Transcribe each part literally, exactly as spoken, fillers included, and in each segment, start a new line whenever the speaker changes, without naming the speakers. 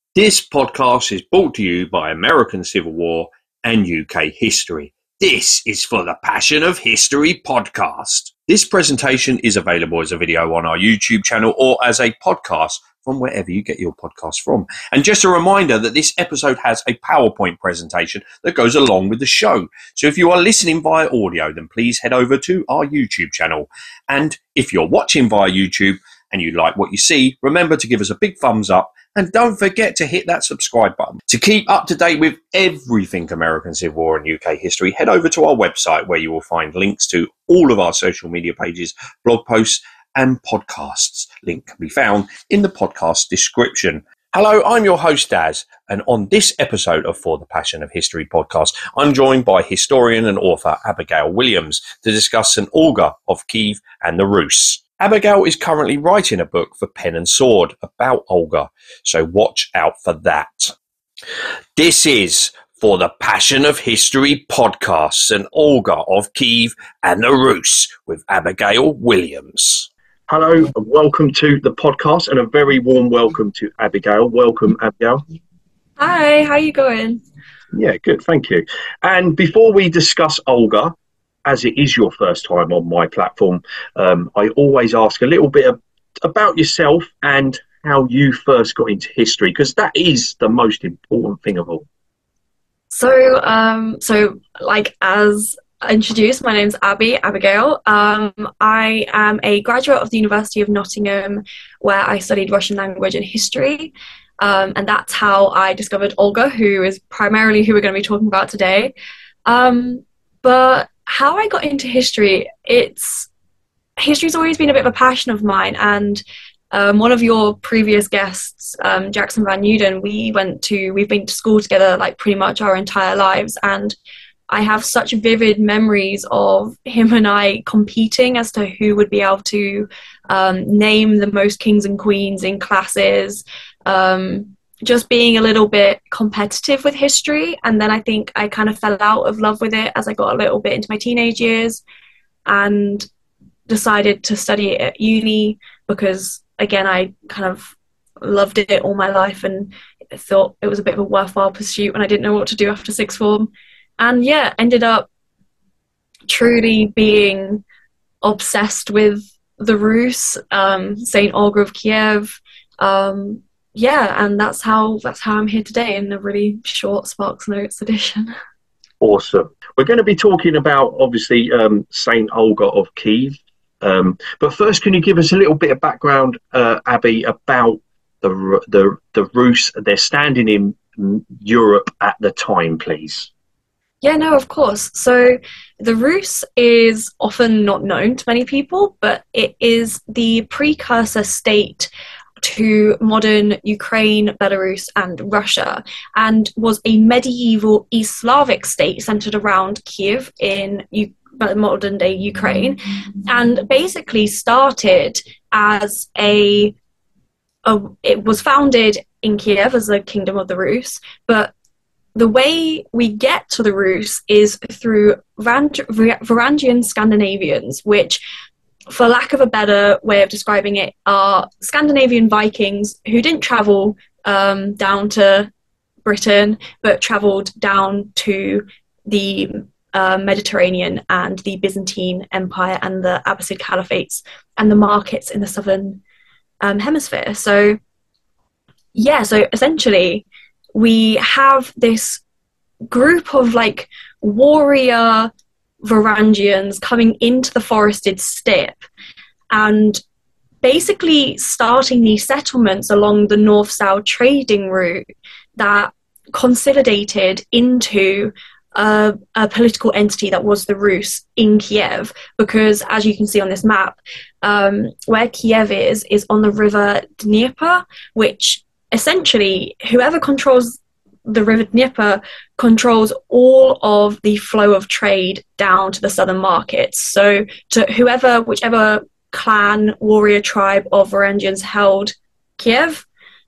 This podcast is brought to you by American Civil War and U K history. This is for the Passion of History podcast. This presentation is available as a video on our YouTube channel or as a podcast from wherever you get your podcasts from. And just a reminder that this episode has a PowerPoint presentation that goes along with the show. So if you are listening via audio, then please head over to our YouTube channel. And if you're watching via YouTube and you like what you see, remember to give us a big thumbs up. And don't forget to hit that subscribe button. To keep up to date with everything American Civil War and U K history, head over to our website where you will find links to all of our social media pages, blog posts, and podcasts. Link can be found in the podcast description. Hello, I'm your host, Daz, and on this episode of For the Passion of History podcast, I'm joined by historian and author Abigail Williams to discuss Saint Olga of Kiev and the Rus. Abigail is currently writing a book for Pen and Sword about Olga, so watch out for that. This is For the Passion of History podcast, Saint Olga of Kiev and the Rus with Abigail Williams.
Hello and welcome to the podcast, and a very warm welcome to Abigail. Welcome, Abigail.
Hi, how are you going?
Yeah, good, thank you. And before we discuss Olga, as it is your first time on my platform, um, I always ask a little bit of, about yourself and how you first got into history, because that is the most important thing of all.
So, um, so like as introduced, my name's Abby, Abigail. Um, I am a graduate of the University of Nottingham, where I studied Russian language and history. Um, and that's how I discovered Olga, who is primarily who we're going to be talking about today. Um, but how I got into history, it's history's always been a bit of a passion of mine, and um, one of your previous guests, um, Jackson Van Newden, we went to we've been to school together like pretty much our entire lives, and I have such vivid memories of him and I competing as to who would be able to um, name the most kings and queens in classes. Um, just being a little bit competitive with history, and then I think I kind of fell out of love with it as I got a little bit into my teenage years and decided to study it at uni because, again, I kind of loved it all my life and thought it was a bit of a worthwhile pursuit when I didn't know what to do after sixth form. And yeah, ended up truly being obsessed with the Rus, um, Saint Olga of Kiev, um, yeah, and that's how that's how I'm here today in a really short Sparks Notes edition.
Awesome. We're going to be talking about, obviously, um, Saint Olga of Kiev. Um, but first, can you give us a little bit of background, uh, Abby, about the the the Rus? They're standing in Europe at the time, please.
Yeah, no, of course. So the Rus is often not known to many people, but it is the precursor state to modern Ukraine, Belarus, and Russia, and was a medieval East Slavic state centered around Kiev in U- modern-day Ukraine, and basically started as a, a... It was founded in Kiev as a kingdom of the Rus, but the way we get to the Rus is through Varang- Varangian Scandinavians, which, for lack of a better way of describing it, are Scandinavian Vikings who didn't travel um, down to Britain, but travelled down to the uh, Mediterranean and the Byzantine Empire and the Abbasid Caliphates and the markets in the southern um, hemisphere. So, yeah, so essentially we have this group of like warrior Varangians coming into the forested steppe and basically starting these settlements along the north-south trading route that consolidated into a, a political entity that was the Rus in Kiev, because as you can see on this map, um, where Kiev is, is on the river Dnieper, which essentially whoever controls the river Dnieper controls all of the flow of trade down to the southern markets. So to whoever, whichever clan, warrior tribe of Varangians held Kiev,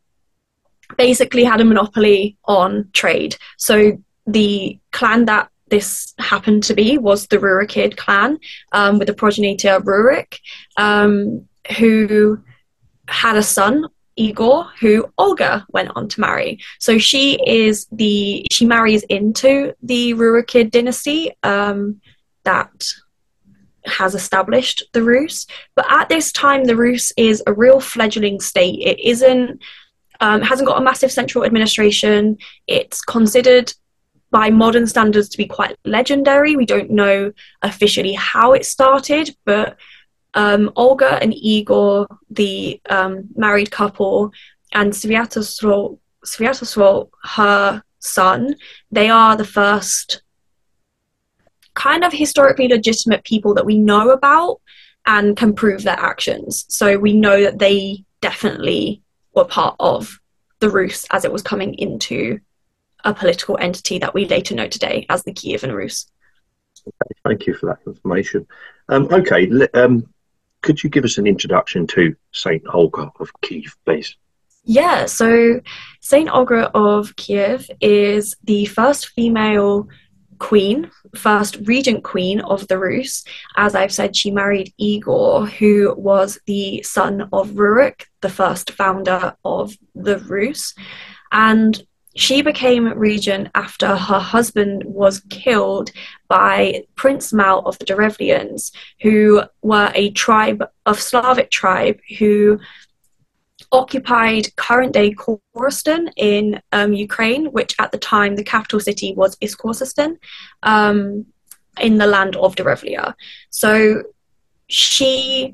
basically had a monopoly on trade. So the clan that this happened to be was the Rurikid clan, um, with the progenitor Rurik, um, who had a son Igor, who Olga went on to marry. So she is the she marries into the Rurikid dynasty um, that has established the Rus. But at this time, the Rus is a real fledgling state. It isn't um, hasn't got a massive central administration. It's considered by modern standards to be quite legendary. We don't know officially how it started, but um, Olga and Igor, the um, married couple, and Sviatoslav, Sviatoslav, her son, they are the first kind of historically legitimate people that we know about and can prove their actions. So we know that they definitely were part of the Rus as it was coming into a political entity that we later know today as the Kievan Rus.
Okay, thank you for that information. Um, okay, um, could you give us an introduction to Saint Olga of Kiev, please?
Yeah, so Saint Olga of Kiev is the first female queen, first regent queen of the Rus. As I've said, she married Igor, who was the son of Rurik, the first founder of the Rus. And she became regent after her husband was killed by Prince Mal of the Derevlians, who were a tribe of Slavic tribe who occupied current-day Korostan in um, Ukraine, which at the time the capital city was Iskorsistan, um, in the land of Derevlia. So she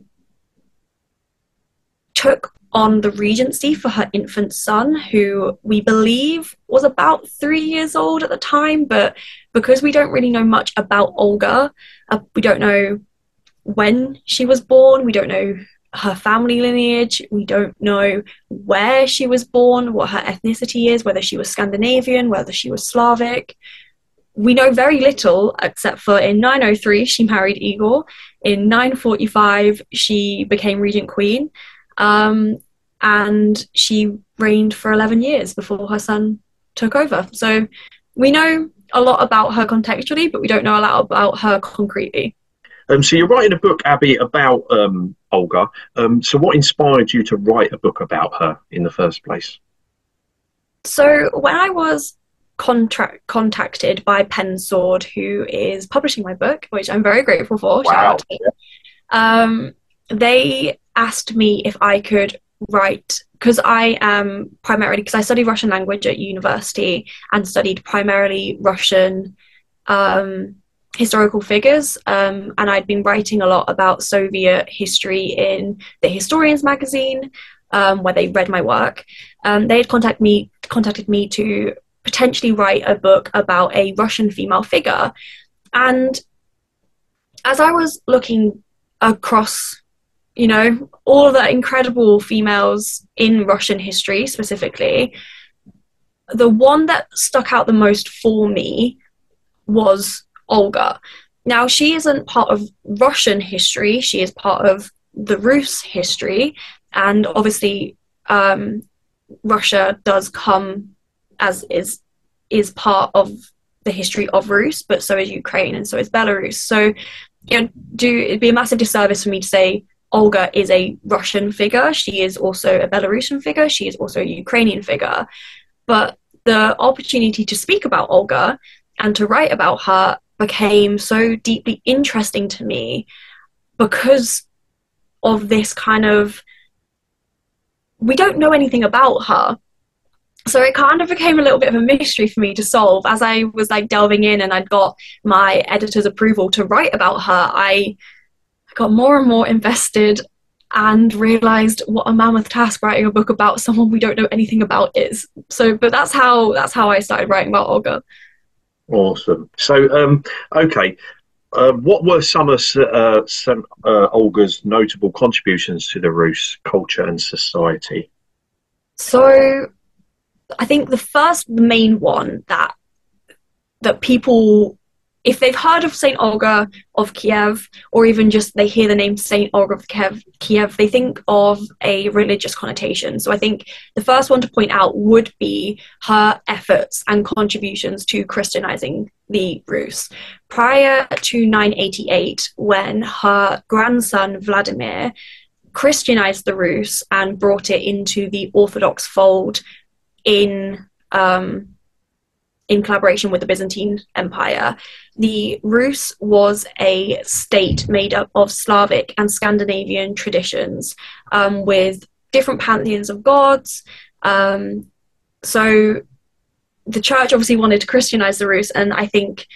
took on the regency for her infant son, who we believe was about three years old at the time, but because we don't really know much about Olga, uh, we don't know when she was born, we don't know her family lineage, we don't know where she was born, what her ethnicity is, whether she was Scandinavian, whether she was Slavic. We know very little, except for in nine oh three she married Igor, in nine forty-five she became regent queen, um, and she reigned for eleven years before her son took over. So we know a lot about her contextually, but we don't know a lot about her concretely.
Um, so you're writing a book, Abby, about um, Olga. Um, so what inspired you to write a book about her in the first place?
So when I was contract contacted by Pensword, who is publishing my book, which I'm very grateful for,
wow.
shout out to them, um, they asked me if I could write, because I am primarily, because I studied Russian language at university and studied primarily Russian um, historical figures, um, and I'd been writing a lot about Soviet history in the Historians magazine, um, where they read my work. Um, they had contacted me, contacted me to potentially write a book about a Russian female figure. And as I was looking across, you know, all the incredible females in Russian history specifically, the one that stuck out the most for me was Olga. Now, she isn't part of Russian history, she is part of the Rus history, and obviously um, Russia does come as is is part of the history of Rus, but so is Ukraine and so is Belarus. So, you know, do it'd be a massive disservice for me to say Olga is a Russian figure. She is also a Belarusian figure. She is also a Ukrainian figure. But the opportunity to speak about Olga and to write about her became so deeply interesting to me because of this kind of, we don't know anything about her. So it kind of became a little bit of a mystery for me to solve. As I was like delving in and I'd got my editor's approval to write about her, I got more and more invested and realized what a mammoth task writing a book about someone we don't know anything about is. So, but that's how that's how I started writing about Olga.
Awesome. So, um, okay, uh, what were some of uh, some, uh, Olga's notable contributions to the Rus culture and society?
So, I think the first, the main one that that people, if they've heard of Saint Olga of Kiev, or even just they hear the name Saint Olga of Kiev, Kiev, they think of a religious connotation. So I think the first one to point out would be her efforts and contributions to Christianizing the Rus. Prior to nine eighty-eight, when her grandson Vladimir Christianized the Rus and brought it into the Orthodox fold in um, in collaboration with the Byzantine Empire. The Rus was a state made up of Slavic and Scandinavian traditions, um, with different pantheons of gods. Um, so the church obviously wanted to Christianize the Rus, and I think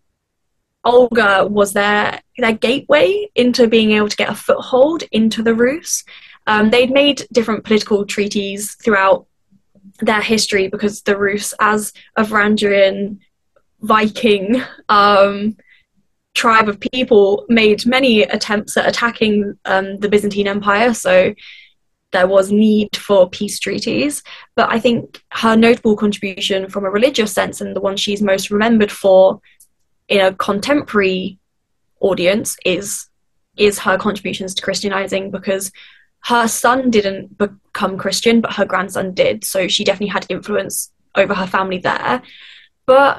Olga was their their gateway into being able to get a foothold into the Rus. Um, they'd made different political treaties throughout their history, because the Rus, as a Varangian Viking um, tribe of people, made many attempts at attacking um, the Byzantine Empire, so there was need for peace treaties. But I think her notable contribution from a religious sense, and the one she's most remembered for in a contemporary audience, is is her contributions to Christianizing, because her son didn't become Christian, but her grandson did. So she definitely had influence over her family there. But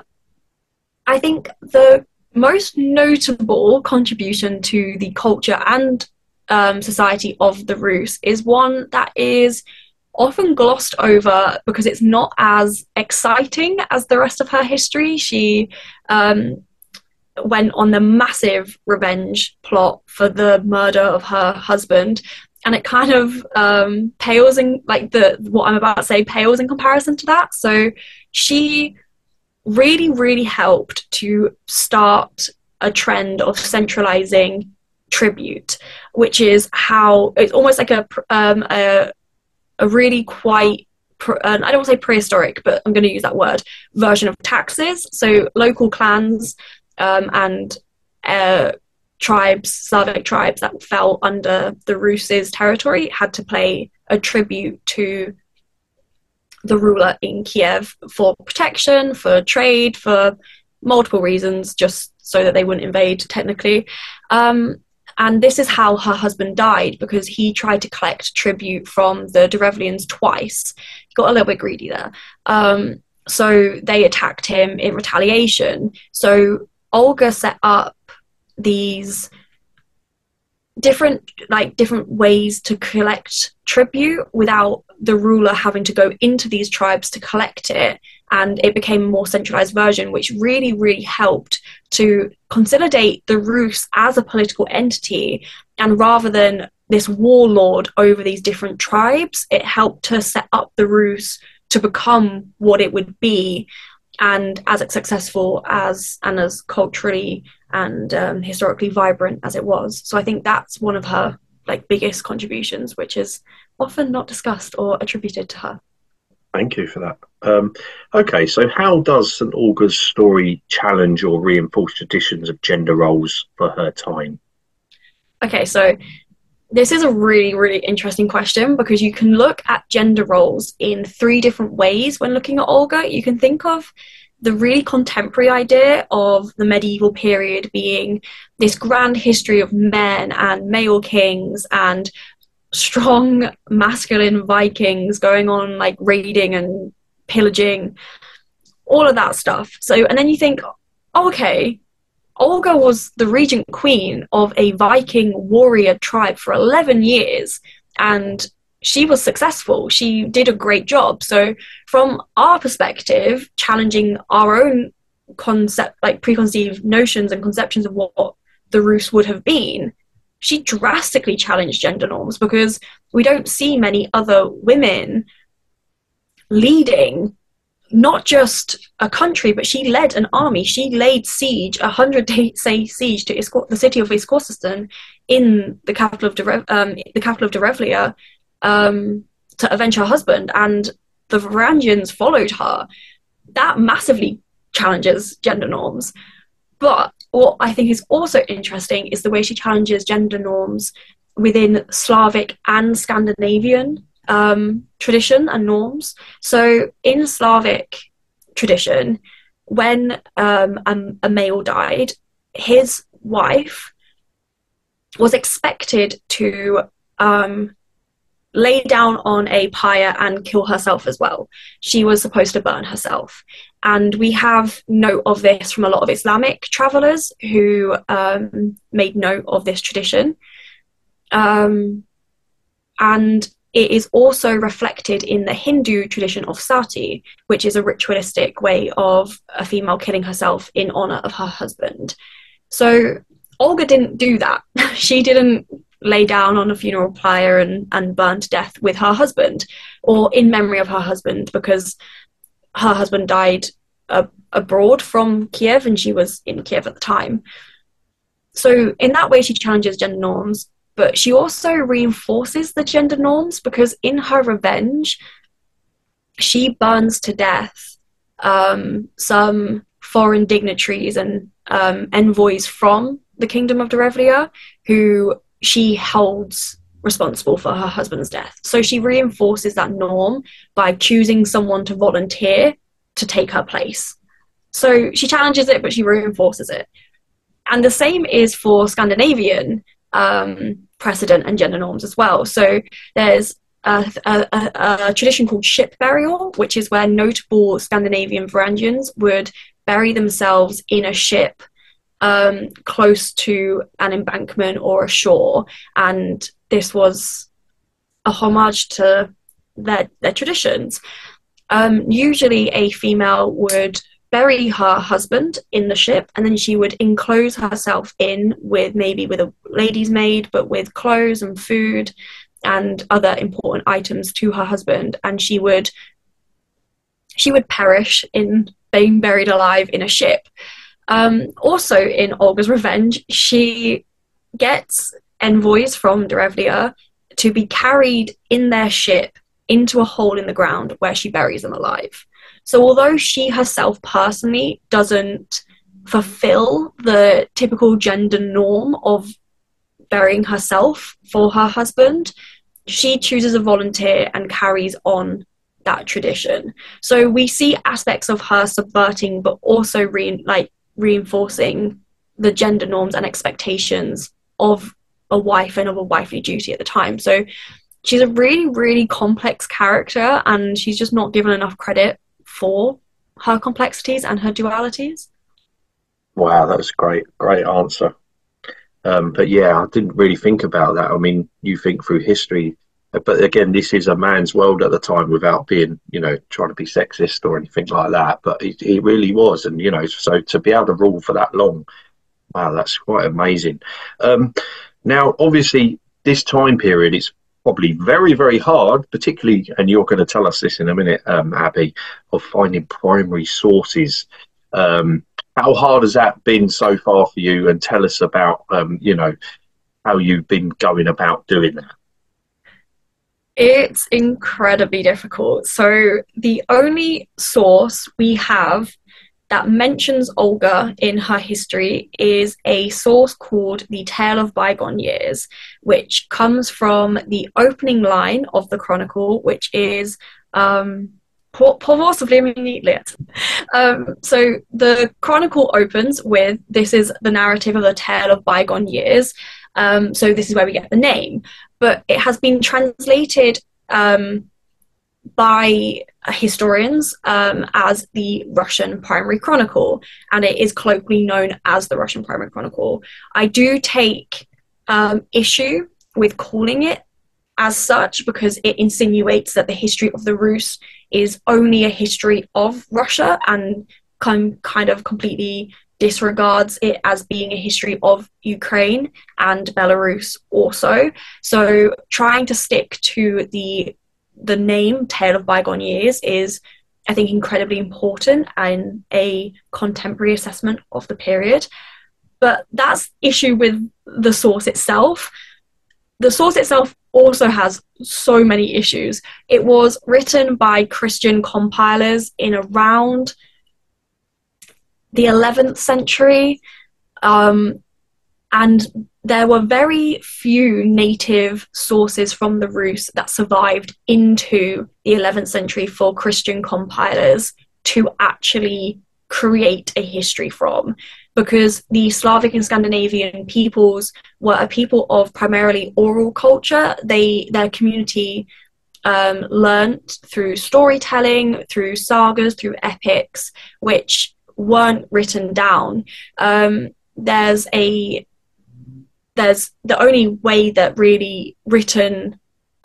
I think the most notable contribution to the culture and um, society of the Rus is one that is often glossed over because it's not as exciting as the rest of her history. She um, went on the massive revenge plot for the murder of her husband, and it kind of um, pales in, like the what I'm about to say pales in comparison to that. So she really, really helped to start a trend of centralizing tribute, which is how it's almost like a um, a, a really quite uh, I don't want to say prehistoric, but I'm going to use that word, version of taxes. So local clans um, and uh, tribes, Slavic tribes that fell under the Rus's territory had to pay a tribute to the ruler in Kiev for protection, for trade, for multiple reasons, just so that they wouldn't invade technically. Um, and this is how her husband died, because he tried to collect tribute from the Derevlians twice. He got a little bit greedy there. Um, so they attacked him in retaliation. So Olga set up these different like different ways to collect tribute without the ruler having to go into these tribes to collect it, and it became a more centralized version, which really really helped to consolidate the Rus as a political entity. And rather than this warlord over these different tribes, it helped to set up the Rus to become what it would be, and as successful as and as culturally and um, historically vibrant as it was. So I think that's one of her like biggest contributions, which is often not discussed or attributed to her.
Thank you for that. Um, okay, so how does Saint Olga's story challenge or reinforce traditions of gender roles for her time?
Okay, so this is a really, really interesting question, because you can look at gender roles in three different ways when looking at Olga. You can think of the really contemporary idea of the medieval period being this grand history of men and male kings and strong masculine Vikings going on like raiding and pillaging, all of that stuff. So, and then you think, oh, okay, Olga was the regent queen of a Viking warrior tribe for eleven years, and she was successful. She did a great job. So from our perspective, challenging our own concept, like preconceived notions and conceptions of what the Rus would have been, she drastically challenged gender norms, because we don't see many other women leading not just a country, but she led an army. She laid siege, a hundred-day siege to Isko- the city of Iskosistan in the capital of Derev- um, the capital of Derevlia, um, to avenge her husband, and the Varangians followed her. That massively challenges gender norms. But what I think is also interesting is the way she challenges gender norms within Slavic and Scandinavian um, tradition and norms. So in Slavic tradition, when um, a, a male died, his wife was expected to um, lay down on a pyre and kill herself as well. She was supposed to burn herself. And we have note of this from a lot of Islamic travellers who um, made note of this tradition. Um, and it is also reflected in the Hindu tradition of sati, which is a ritualistic way of a female killing herself in honor of her husband. So Olga didn't do that. She didn't lay down on a funeral pyre and, and burn to death with her husband, or in memory of her husband, because her husband died uh, abroad from Kiev and she was in Kiev at the time. So in that way, she challenges gender norms, but she also reinforces the gender norms, because in her revenge, she burns to death um, some foreign dignitaries and um, envoys from the Kingdom of Derevlia, who she holds responsible for her husband's death. So she reinforces that norm by choosing someone to volunteer to take her place. So she challenges it, but she reinforces it. And the same is for Scandinavian um, precedent and gender norms as well. So there's a, a, a, a tradition called ship burial, which is where notable Scandinavian Varangians would bury themselves in a ship um, close to an embankment or a shore. And this was a homage to their, their traditions. Um, usually a female would bury her husband in the ship, and then she would enclose herself in with maybe with a lady's maid, but with clothes and food and other important items to her husband, and she would she would perish in being buried alive in a ship. Um, also in Olga's revenge, she gets envoys from Derevlia to be carried in their ship into a hole in the ground where she buries them alive. So although she herself personally doesn't fulfill the typical gender norm of burying herself for her husband, she chooses a volunteer and carries on that tradition. So we see aspects of her subverting, but also re- like reinforcing the gender norms and expectations of a wife and of a wifely duty at the time. So she's a really, really complex character, and she's just not given enough credit for her complexities and her dualities.
Wow, that was a great, great answer. Um, but yeah, I didn't really think about that. I mean, you think through history, but again, this is a man's world at the time, without being, you know, trying to be sexist or anything like that. But it, it really was, and you know, so to be able to rule for that long, wow, that's quite amazing. Um, now, obviously, this time period is probably very, very hard, particularly, and you're going to tell us this in a minute, um, Abby, of finding primary sources. Um, how hard has that been so far for you? And tell us about, um, you know, how you've been going about doing that.
It's incredibly difficult. So the only source we have that mentions Olga in her history is a source called The Tale of Bygone Years, which comes from the opening line of the chronicle, which is um, um, so the chronicle opens with, this is the narrative of the tale of bygone years. Um, so this is where we get the name, but it has been translated um, by historians um, as the Russian Primary Chronicle, and it is colloquially known as the Russian Primary Chronicle. I do take um, issue with calling it as such, because it insinuates that the history of the Rus is only a history of Russia, and kind kind of completely disregards it as being a history of Ukraine and Belarus also. So trying to stick to the the name Tale of Bygone Years is, I think, incredibly important and a contemporary assessment of the period. But that's issue with the source itself. The source itself also has so many issues. It was written by Christian compilers in around the eleventh century, um, and there were very few native sources from the Rus that survived into the eleventh century for Christian compilers to actually create a history from, because the Slavic and Scandinavian peoples were a people of primarily oral culture. They their community um, learnt through storytelling, through sagas, through epics, which weren't written down. Um, there's a there's the only way that really written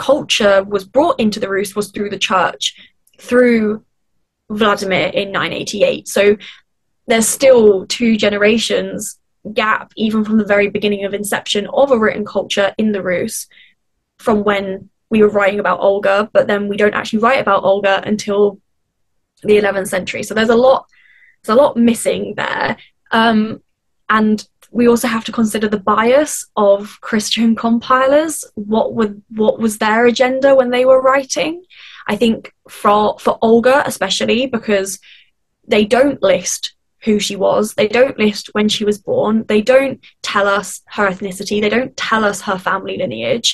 culture was brought into the Rus was through the church, through Vladimir in nine eighty-eight. So there's still two generations gap, even from the very beginning of inception of a written culture in the Rus, from when we were writing about Olga, but then we don't actually write about Olga until the eleventh century. So there's a lot, there's a lot missing there. Um, and we also have to consider the bias of Christian compilers. What would, what was their agenda when they were writing? I think for, for Olga especially, because they don't list who she was, they don't list when she was born, they don't tell us her ethnicity, they don't tell us her family lineage.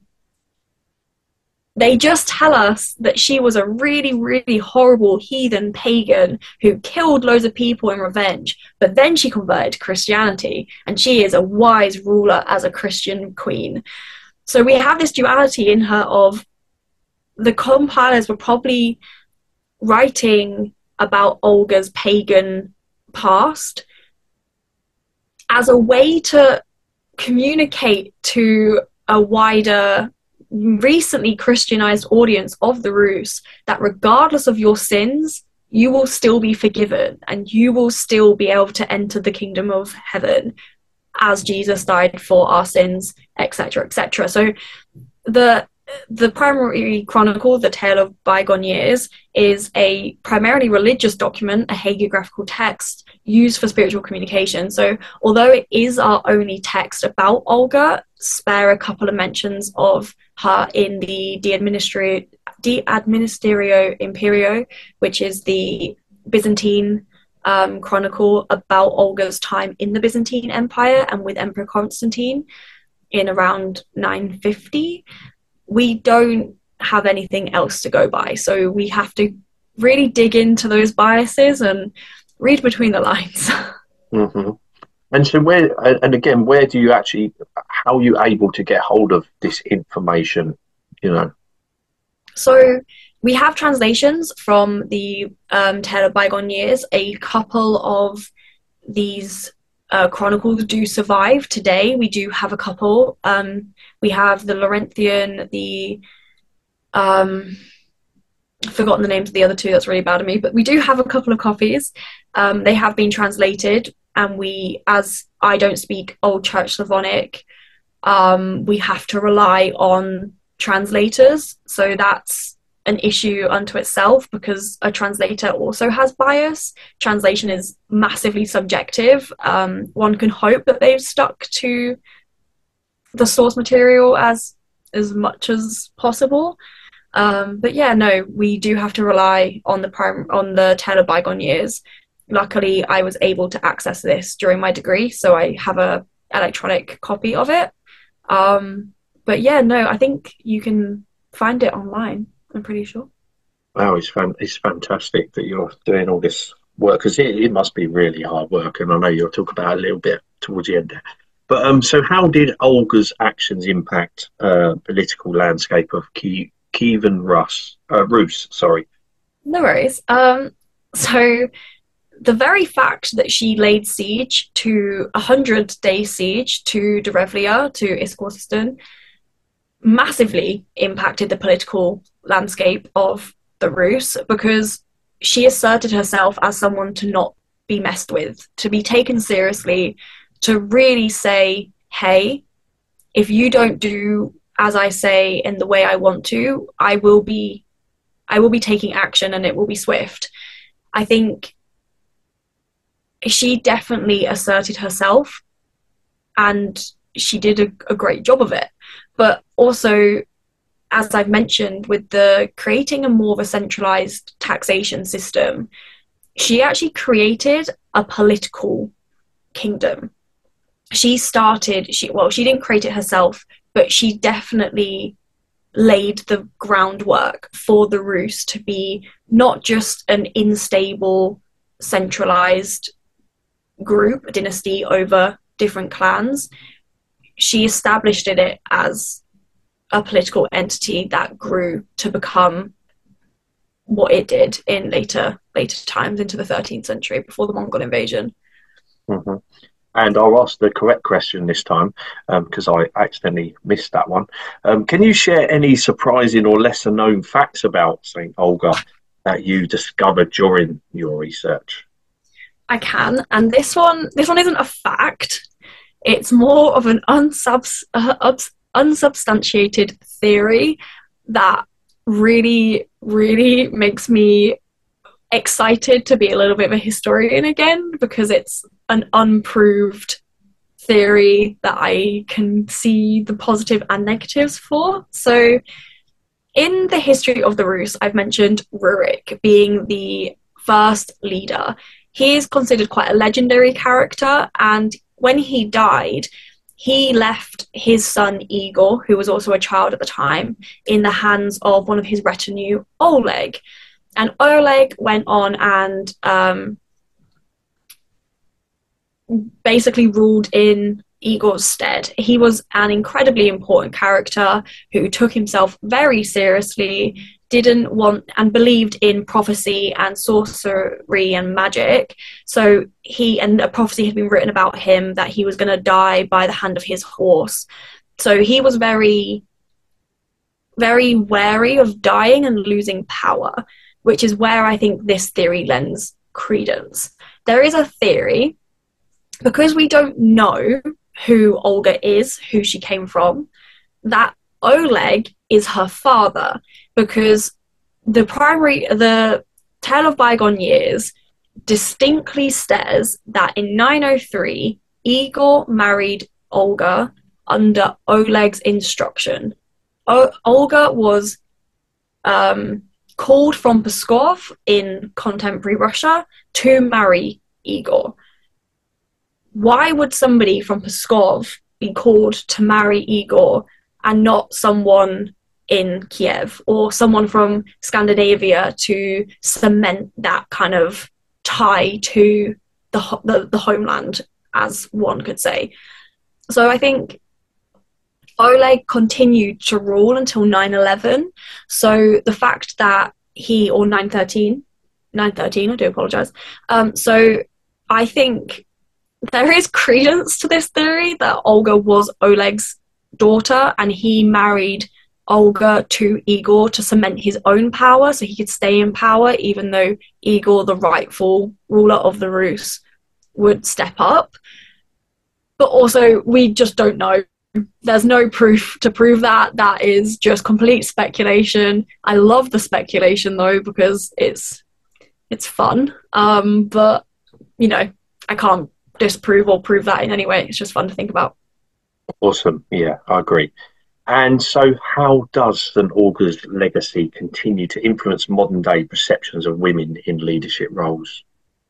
They just tell us that she was a really, really horrible heathen pagan who killed loads of people in revenge, but then she converted to Christianity, and she is a wise ruler as a Christian queen. So we have this duality in her of the compilers were probably writing about Olga's pagan past as a way to communicate to a wider, recently Christianized audience of the Rus that regardless of your sins, you will still be forgiven and you will still be able to enter the kingdom of heaven as Jesus died for our sins, et cetera, et cetera. So the the primary chronicle, The Tale of Bygone Years, is a primarily religious document, a hagiographical text used for spiritual communication. So although it is our only text about Olga, spare a couple of mentions of her in the De, Administri- De Administratio Imperio, which is the Byzantine um, chronicle about Olga's time in the Byzantine Empire and with Emperor Constantine in around nine fifty. We don't have anything else to go by. So we have to really dig into those biases and read between the lines.
Mm-hmm. And so where, and again, where do you actually, how are you able to get hold of this information, you know?
So we have translations from the um, Tale of Bygone Years. A couple of these uh, chronicles do survive today. We do have a couple. Um, we have the Laurentian, the, um, I've forgotten the names of the other two, that's really bad of me, but we do have a couple of copies. Um, they have been translated, and we, as I don't speak Old Church Slavonic, um, we have to rely on translators. So that's an issue unto itself, because a translator also has bias. Translation is massively subjective. Um, one can hope that they've stuck to the source material as as much as possible. Um, but yeah, no, we do have to rely on the prim- on the Tale of Bygone Years. Luckily, I was able to access this during my degree, so I have a electronic copy of it. Um, but yeah, no, I think you can find it online, I'm pretty sure.
Wow, it's, fan- it's fantastic that you're doing all this work, because it, it must be really hard work, and I know you'll talk about it a little bit towards the end there. But um, so how did Olga's actions impact uh, political landscape of Kiev, Kievan Rus, uh, Rus, sorry.
No worries. Um, so the very fact that she laid siege to a hundred-day siege to Derevlia, to Iskorsten, massively impacted the political landscape of the Rus, because she asserted herself as someone to not be messed with, to be taken seriously, to really say, hey, if you don't do as I say in the way I want to, I will be I will be taking action, and it will be swift. I think she definitely asserted herself, and she did a, a great job of it. But also, as I've mentioned, with the creating a more of a centralized taxation system, she actually created a political kingdom. She started, she well, she didn't create it herself, but she definitely laid the groundwork for the Rus to be not just an unstable, centralized group, a dynasty over different clans. She established it as a political entity that grew to become what it did in later later times into the thirteenth century, before the Mongol invasion.
Mm-hmm. And I'll ask the correct question this time because um, I accidentally missed that one. Um, can you share any surprising or lesser known facts about Saint Olga that you discovered during your research?
I can, and this one, this one isn't a fact. It's more of an unsubs- uh, unsubstantiated theory that really, really makes me excited to be a little bit of a historian again, because it's an unproved theory that I can see the positive and negatives for. So in the history of the Rus, I've mentioned Rurik being the first leader. He is considered quite a legendary character, and when he died, he left his son Igor, who was also a child at the time, in the hands of one of his retinue, Oleg. And Oleg went on and um, basically ruled in Igor's stead. He was an incredibly important character who took himself very seriously, didn't want and believed in prophecy and sorcery and magic. So he, and a prophecy had been written about him that he was going to die by the hand of his horse. So he was very, very wary of dying and losing power, which is where I think this theory lends credence. There is a theory, because we don't know who Olga is, who she came from, that Oleg is her father, because the primary, the Tale of Bygone Years distinctly says that in nine oh three, Igor married Olga under Oleg's instruction. O- Olga was um, called from Pskov in contemporary Russia to marry Igor. Why would somebody from Pskov be called to marry Igor and not someone in Kiev or someone from Scandinavia to cement that kind of tie to the, the, the homeland, as one could say? So I think Oleg continued to rule until nine eleven. So the fact that he, or nine thirteen, nine thirteen, I do apologise. Um, so I think there is credence to this theory that Olga was Oleg's daughter and he married Olga to Igor to cement his own power so he could stay in power, even though Igor, the rightful ruler of the Rus, would step up. But also, we just don't know. There's no proof to prove that. That is just complete speculation. I love the speculation, though, because it's it's fun. Um, but, you know, I can't disprove or prove that in any way. It's just fun to think about.
Awesome. Yeah, I agree. And so how does Saint Olga's legacy continue to influence modern day perceptions of women in leadership roles?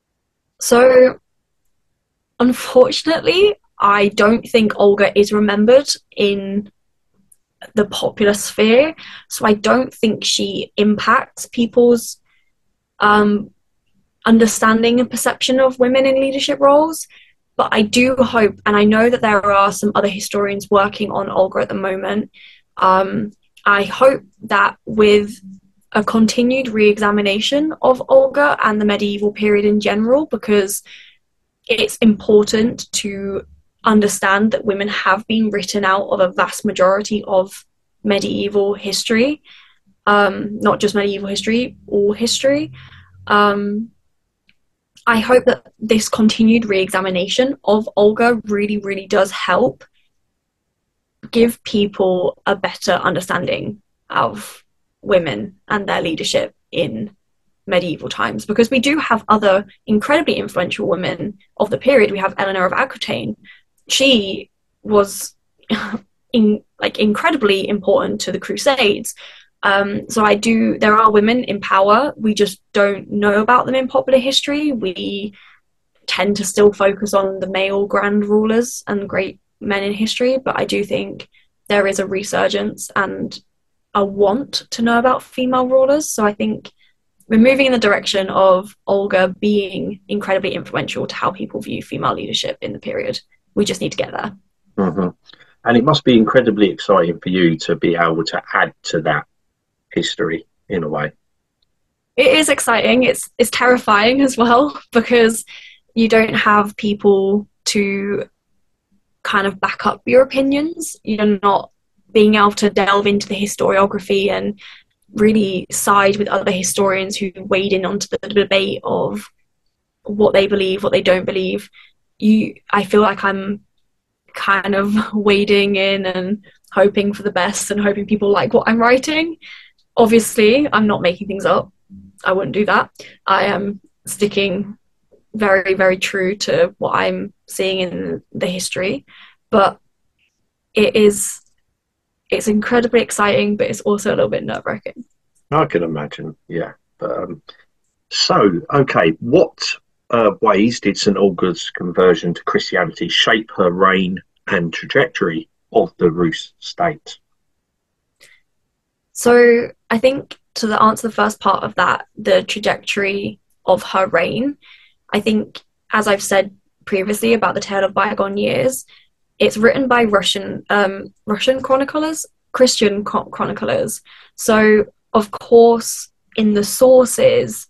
So, unfortunately, I don't think Olga is remembered in the popular sphere. So I don't think she impacts people's um, understanding and perception of women in leadership roles. But I do hope, and I know that there are some other historians working on Olga at the moment, um, I hope that with a continued re-examination of Olga and the medieval period in general, because it's important to understand that women have been written out of a vast majority of medieval history, um, not just medieval history, all history. Um, I hope that this continued re-examination of Olga really, really does help give people a better understanding of women and their leadership in medieval times, because we do have other incredibly influential women of the period. We have Eleanor of Aquitaine. She was in, like incredibly important to the Crusades. Um, so I do, there are women in power. We just don't know about them in popular history. We tend to still focus on the male grand rulers and great men in history, but I do think there is a resurgence and a want to know about female rulers. So I think we're moving in the direction of Olga being incredibly influential to how people view female leadership in the period. We just need to get there.
Mm-hmm. And it must be incredibly exciting for you to be able to add to that history in a way.
It is exciting. It's it's terrifying as well, because you don't have people to kind of back up your opinions. You're not being able to delve into the historiography and really side with other historians who wade in onto the debate of what they believe, what they don't believe. You, I feel like I'm kind of wading in and hoping for the best and hoping people like what I'm writing. Obviously, I'm not making things up. I wouldn't do that. I am sticking very, very true to what I'm seeing in the history, but it is, it's incredibly exciting, but it's also a little bit nerve-wracking.
I can imagine, yeah. But, um, so, okay, what uh, ways did Saint Olga's conversion to Christianity shape her reign and trajectory of the Rus state?
So I think to the answer the first part of that, the trajectory of her reign, I think, as I've said previously about the Tale of Bygone Years, it's written by Russian um, Russian chroniclers, Christian chroniclers. So, of course, in the sources,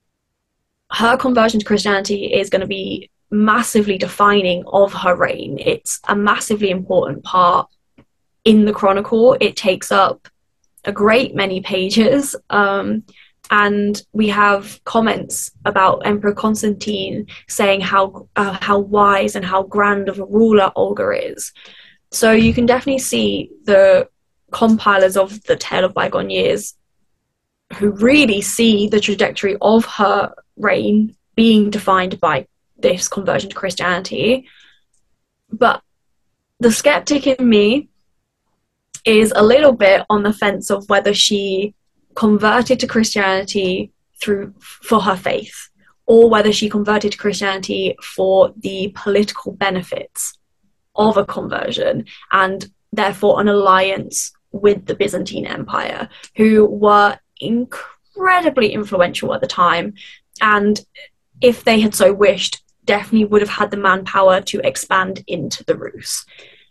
her conversion to Christianity is going to be massively defining of her reign. It's a massively important part in the chronicle. It takes up a great many pages, um, and we have comments about Emperor Constantine saying how uh, how wise and how grand of a ruler Olga is. So you can definitely see the compilers of the Tale of Bygone Years who really see the trajectory of her reign being defined by this conversion to Christianity. But the skeptic in me is a little bit on the fence of whether she converted to Christianity through for her faith, or whether she converted to Christianity for the political benefits of a conversion and therefore an alliance with the Byzantine Empire, who were incredibly influential at the time, and if they had so wished, definitely would have had the manpower to expand into the Rus.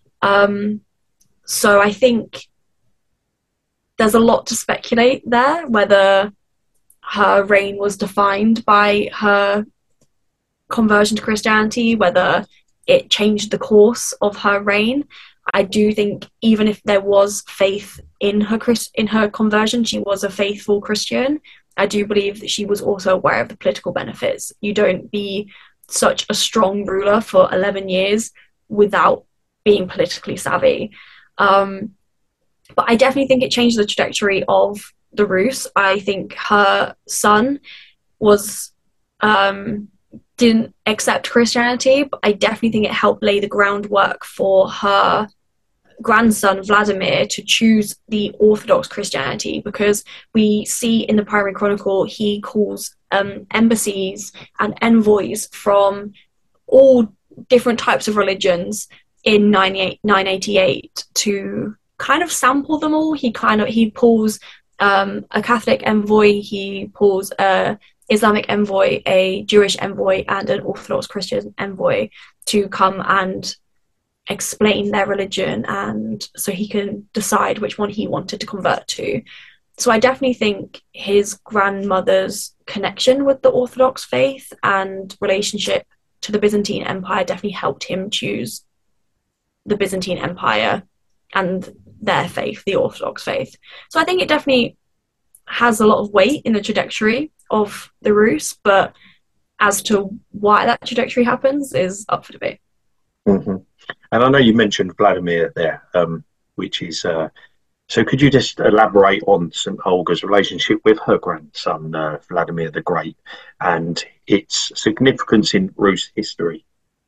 Um, so I think there's a lot to speculate there, whether her reign was defined by her conversion to Christianity, whether it changed the course of her reign. I do think even if there was faith in her in her conversion, she was a faithful Christian. I do believe that she was also aware of the political benefits. You don't be such a strong ruler for eleven years without being politically savvy. Um, but I definitely think it changed the trajectory of the Rus. I think her son was um, didn't accept Christianity, but I definitely think it helped lay the groundwork for her grandson Vladimir to choose the Orthodox Christianity, because we see in the Primary Chronicle he calls um, embassies and envoys from all different types of religions in nine eighty-eight to kind of sample them all. He kind of he pulls um, a Catholic envoy, he pulls a Islamic envoy, a Jewish envoy, and an Orthodox Christian envoy to come and explain their religion, and so he can decide which one he wanted to convert to. So I definitely think his grandmother's connection with the Orthodox faith and relationship to the Byzantine Empire definitely helped him choose the Byzantine Empire and their faith, the Orthodox faith. So I think it definitely has a lot of weight in the trajectory of the Rus, but as to why that trajectory happens is up for debate.
Mm-hmm. And I know you mentioned Vladimir there, um, which is... Uh, so could you just elaborate on Saint Olga's relationship with her grandson, uh, Vladimir the Great, and its significance in Rus history?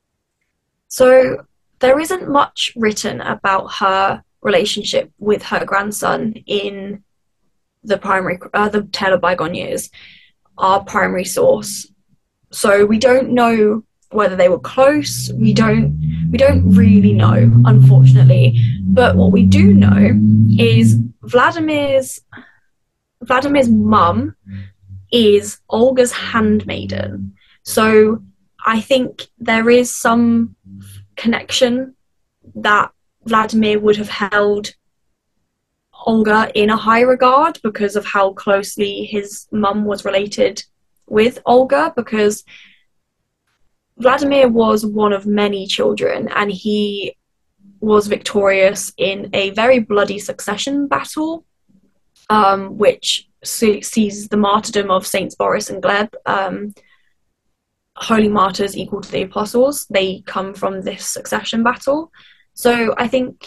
So there isn't much written about her relationship with her grandson in the primary, uh, the Tale of Bygone Years, our primary source. So we don't know whether they were close. We don't we don't really know, unfortunately. But what we do know is Vladimir's Vladimir's mum is Olga's handmaiden. So I think there is some connection that Vladimir would have held Olga in a high regard because of how closely his mum was related with Olga, because Vladimir was one of many children, and he was victorious in a very bloody succession battle, um, which sees the martyrdom of Saints Boris and Gleb, um, holy martyrs equal to the apostles. They come from this succession battle. So I think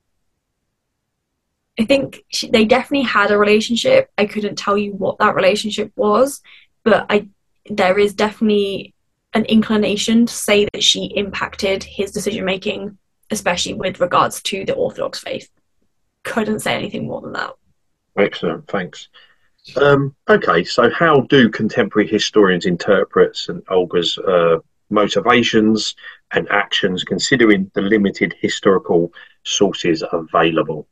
I think she, they definitely had a relationship. I couldn't tell you what that relationship was, but I there is definitely an inclination to say that she impacted his decision-making, especially with regards to the Orthodox faith. Couldn't say anything more than that.
Excellent, thanks. Um, okay, so how do contemporary historians interpret Saint Olga's uh, motivations and actions, considering the limited historical sources available?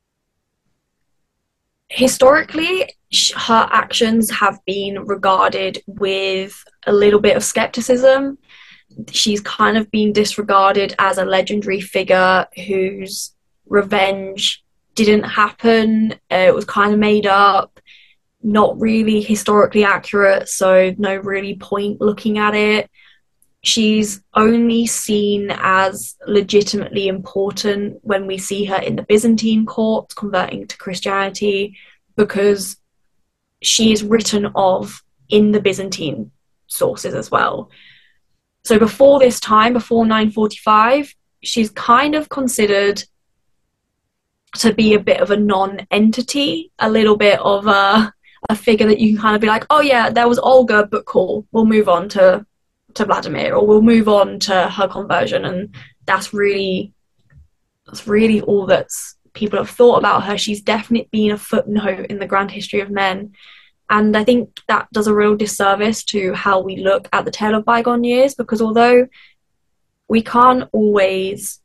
Historically, her actions have been regarded with a little bit of skepticism. She's kind of been disregarded as a legendary figure whose revenge didn't happen. Uh, it was kind of made up, not really historically accurate, so no really point looking at it. She's only seen as legitimately important when we see her in the Byzantine court converting to Christianity, because she is written of in the Byzantine sources as well. So before this time, before nine forty-five, she's kind of considered to be a bit of a non-entity, a little bit of a, a figure that you can kind of be like, oh yeah, there was Olga, but cool, we'll move on to to Vladimir, or we'll move on to her conversion. And that's really that's really all that's people have thought about her. She's definitely been a footnote in the grand history of men, and I think that does a real disservice to how we look at the tale of bygone years, because although we can't always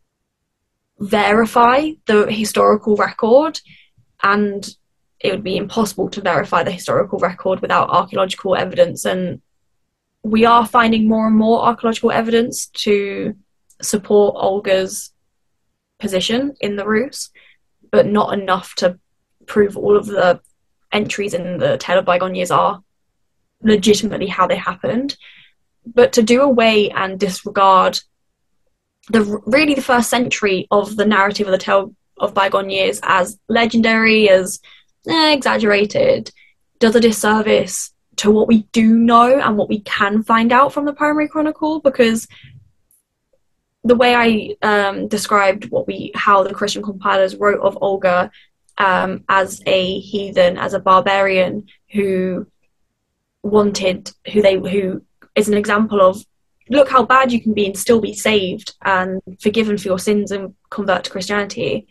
verify the historical record, and it would be impossible to verify the historical record without archaeological evidence, and we are finding more and more archaeological evidence to support Olga's position in the Rus, but not enough to prove all of the entries in the Tale of Bygone Years are legitimately how they happened. But to do away and disregard the really the first century of the narrative of the Tale of Bygone Years as legendary, as eh, exaggerated, does a disservice to what we do know and what we can find out from the primary chronicle, because the way I um, described what we how the Christian compilers wrote of Olga um, as a heathen, as a barbarian who wanted, who they who is an example of, look how bad you can be and still be saved and forgiven for your sins and convert to Christianity.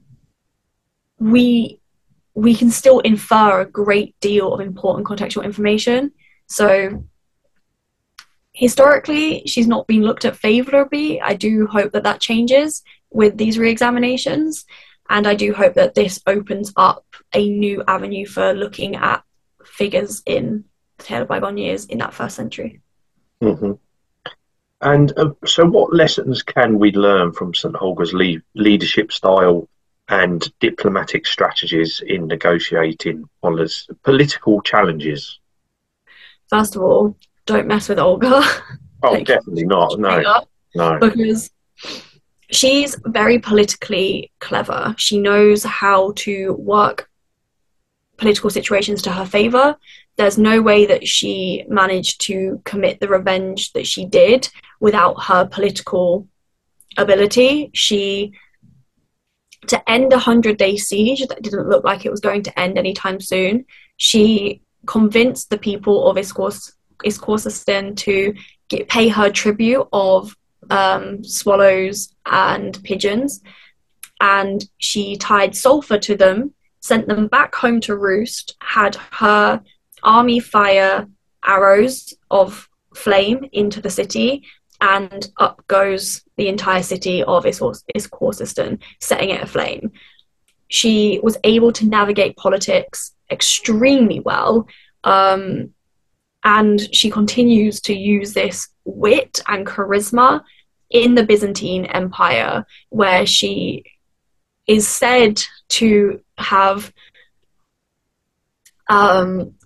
We we can still infer a great deal of important contextual information. So historically, she's not been looked at favourably. I do hope that that changes with these re-examinations, and I do hope that this opens up a new avenue for looking at figures in the Tale of Bygone Years in that first century.
Mm-hmm. And uh, so what lessons can we learn from Saint Olga's le- leadership style and diplomatic strategies in negotiating polis- political challenges?
First of all, don't mess with Olga.
Oh,
like,
definitely not. No, no.
Because she's very politically clever. She knows how to work political situations to her favour. There's no way that she managed to commit the revenge that she did without her political ability. She, to end a hundred-day siege that didn't look like it was going to end anytime soon, she convinced the people of Iskos, Iskorsistan to get, pay her tribute of um, swallows and pigeons, and she tied sulphur to them, sent them back home to roost, had her army fire arrows of flame into the city, and up goes the entire city of Iskorsistan, setting it aflame. She was able to navigate politics extremely well, um, and she continues to use this wit and charisma in the Byzantine Empire, where she is said to have um,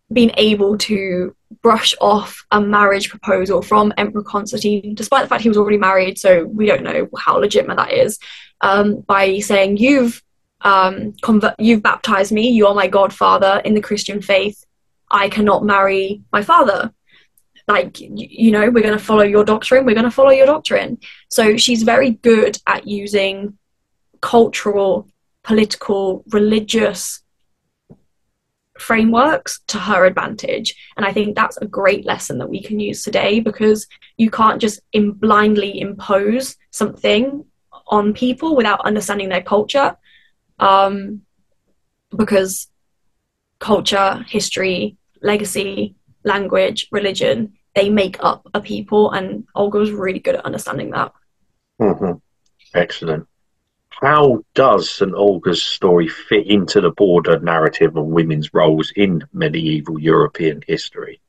been able to brush off a marriage proposal from Emperor Constantine, despite the fact he was already married, so we don't know how legitimate that is, um, by saying, you've um, convert- you've baptized me, you are my godfather in the Christian faith, I cannot marry my father. Like, you, you know, we're going to follow your doctrine, we're going to follow your doctrine. So she's very good at using cultural, political, religious frameworks to her advantage, and I think that's a great lesson that we can use today, because you can't just in blindly impose something on people without understanding their culture, um, because culture, history, legacy, language, religion, they make up a people, and Olga was really good at understanding that.
Mm-hmm. Excellent. How does Saint Olga's story fit into the broader narrative of women's roles in medieval European history?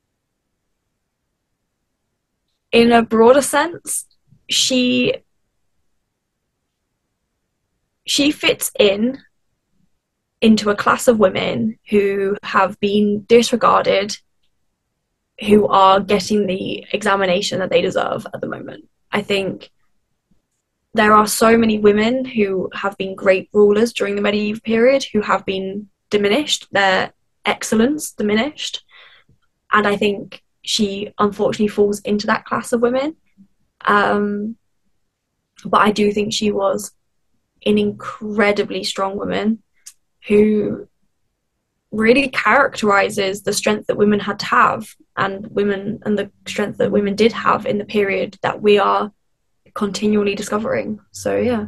In a broader sense, she she fits in into a class of women who have been disregarded, who are getting the examination that they deserve at the moment. I think there are so many women who have been great rulers during the medieval period who have been diminished, their excellence diminished. And I think she unfortunately falls into that class of women. Um, but I do think she was an incredibly strong woman who really characterizes the strength that women had to have, and women and the strength that women did have in the period that we are continually discovering. So yeah.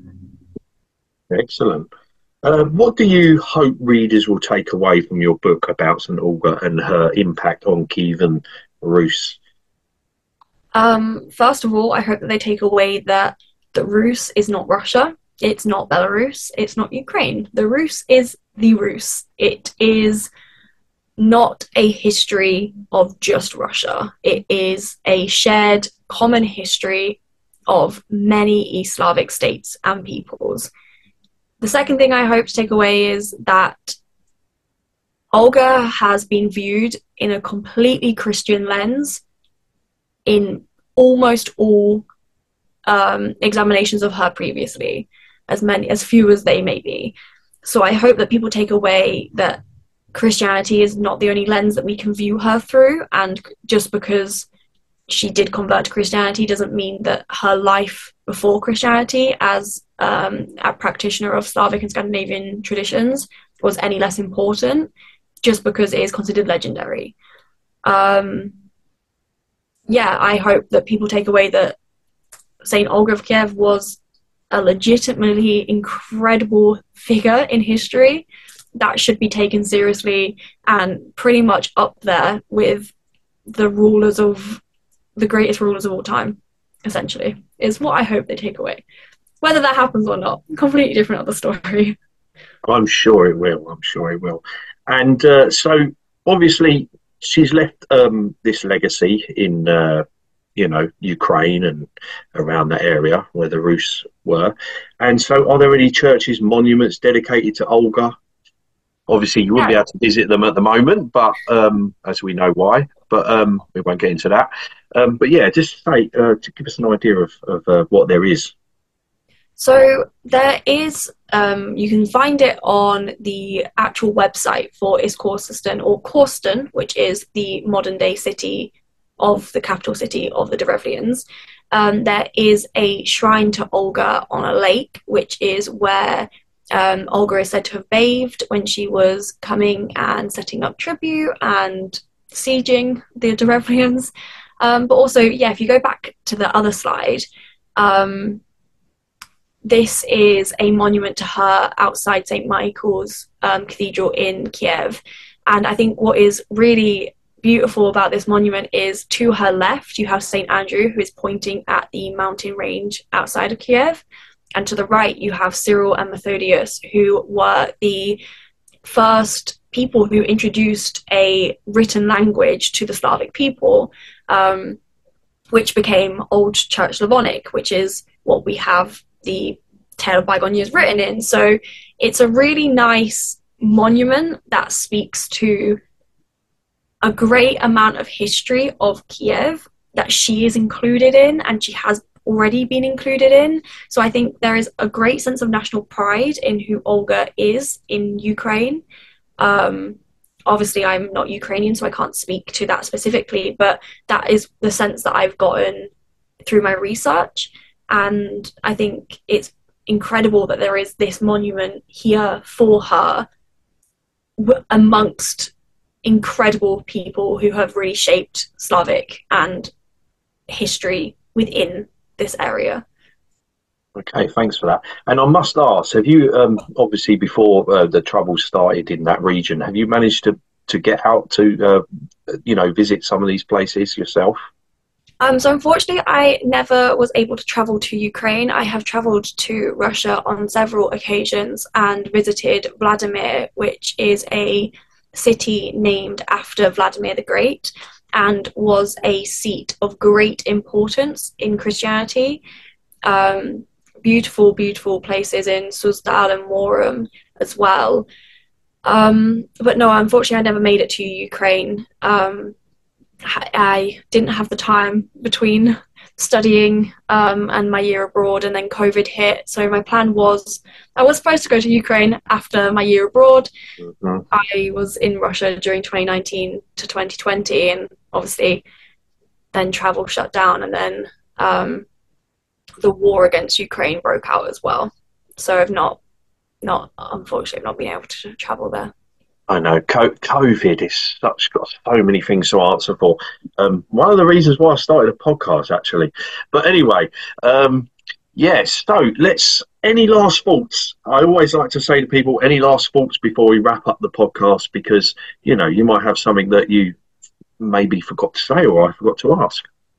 Excellent. Uh, what do you hope readers will take away from your book about Saint Olga and her impact on Kiev and Rus?
Um, first of all, I hope that they take away that the Rus is not Russia, it's not Belarus, it's not Ukraine. The Rus is the Rus. It is not a history of just Russia. It is a shared common history of many East Slavic states and peoples. The second thing I hope to take away is that Olga has been viewed in a completely Christian lens in almost all um, examinations of her previously, as many, as few as they may be. So I hope that people take away that Christianity is not the only lens that we can view her through, and just because she did convert to Christianity doesn't mean that her life before Christianity as um, a practitioner of Slavic and Scandinavian traditions was any less important, just because it is considered legendary. Um, yeah, I hope that people take away that Saint Olga of Kiev was a legitimately incredible figure in history that should be taken seriously, and pretty much up there with the rulers of the greatest rulers of all time, essentially, is what I hope they take away. Whether that happens or not, completely different other story.
I'm sure it will. I'm sure it will. And uh, so, obviously, she's left um, this legacy in, uh, you know, Ukraine and around that area where the Rus were. And so, are there any churches, monuments dedicated to Olga? Obviously, you wouldn't yeah. be able to visit them at the moment, but um, as we know why. But um, we won't get into that. Um, but yeah, just say uh, to give us an idea of, of uh, what there is.
So there is, um, you can find it on the actual website for Iskorsten or Korsten, which is the modern day city of the capital city of the Derevlians. Um, there is a shrine to Olga on a lake, which is where um, Olga is said to have bathed when she was coming and setting up tribute and sieging the Derevlians. Um, but also, yeah, if you go back to the other slide, um, this is a monument to her outside Saint Michael's um, Cathedral in Kiev. And I think what is really beautiful about this monument is to her left, you have Saint Andrew, who is pointing at the mountain range outside of Kiev. And to the right, you have Cyril and Methodius, who were the first people who introduced a written language to the Slavic people, um, which became Old Church Slavonic, which is what we have the Tale of Bygone Years written in. So it's a really nice monument that speaks to a great amount of history of Kiev that she is included in, and she has already been included in. So I think there is a great sense of national pride in who Olga is in Ukraine. Um, obviously, I'm not Ukrainian, so I can't speak to that specifically, but that is the sense that I've gotten through my research. And I think it's incredible that there is this monument here for her w- amongst incredible people who have really shaped Slavic and history within this area.
Okay, thanks for that. And I must ask, have you, um, obviously before uh, the trouble started in that region, have you managed to, to get out to, uh, you know, visit some of these places yourself?
Um, so unfortunately, I never was able to travel to Ukraine. I have travelled to Russia on several occasions and visited Vladimir, which is a city named after Vladimir the Great, and was a seat of great importance in Christianity. Um, beautiful, beautiful places in Suzdal and Morum as well. Um, but no, unfortunately, I never made it to Ukraine. Um, I didn't have the time between studying um, and my year abroad, and then COVID hit. So my plan was, I was supposed to go to Ukraine after my year abroad. Mm-hmm. I was in Russia during twenty nineteen to twenty twenty, and obviously then travel shut down, and then um, the war against Ukraine broke out as well. So I've not, not unfortunately, I've not been able to travel there.
I know COVID is such got so many things to answer for. Um, one of the reasons why I started a podcast, actually. But anyway, um, yes. So let's. Any last thoughts? I always like to say to people, any last thoughts before we wrap up the podcast, because you know you might have something that you maybe forgot to say or I forgot to ask.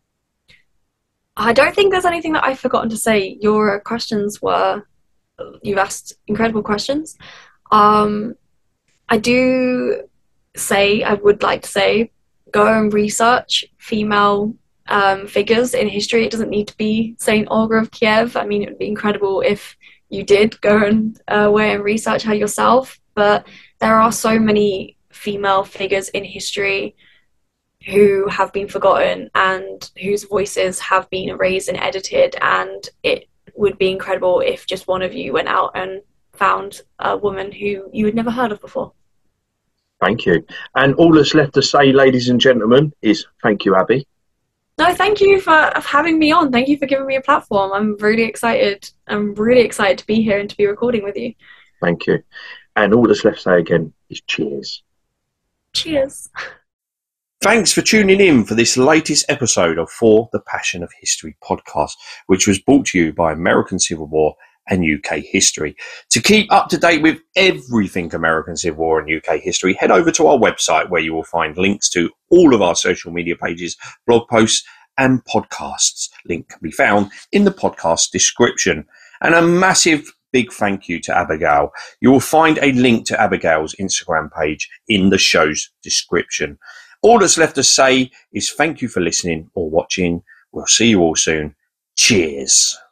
I don't think there's anything that I've forgotten to say. Your questions were, you've asked incredible questions. Um, I do say, I would like to say, go and research female um, figures in history. It doesn't need to be Saint Olga of Kiev. I mean, it would be incredible if you did go and uh, away and research her yourself. But there are so many female figures in history who have been forgotten and whose voices have been erased and edited. And it would be incredible if just one of you went out and found a woman who you had never heard of before.
Thank you. And all that's left to say, ladies and gentlemen, is thank you, Abby.
No, thank you for having me on. Thank you for giving me a platform. I'm really excited. I'm really excited to be here and to be recording with you.
Thank you. And all that's left to say again is cheers.
Cheers.
Thanks for tuning in for this latest episode of For the Passion of History podcast, which was brought to you by American Civil War and U K history. To keep up to date with everything American Civil War and U K history, head over to our website where you will find links to all of our social media pages, blog posts and podcasts. Link can be found in the podcast description. And a massive big thank you to Abigail. You will find a link to Abigail's Instagram page in the show's description. All that's left to say is thank you for listening or watching. We'll see you all soon. Cheers.